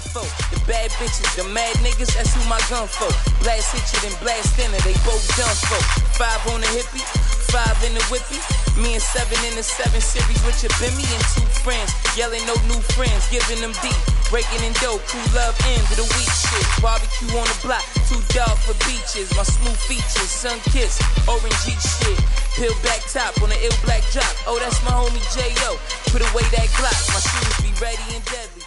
for. The bad bitches, the mad niggas, that's who my gun for. Blast hit you, then blast in it, they both done for. 5 on the hippie, 5 in the whippy. Me and 7 in the 7 series with your Bimmy and 2 friends. Yelling no new friends, giving them deep. Breaking in dope, cool love end of the week shit. Barbecue on the block, too dark for beaches. My smooth features, sun kiss, orangey shit. Peel back top on the ill black drop. Oh, that's my homie J.O. Put away that Glock, my shoes be ready and deadly.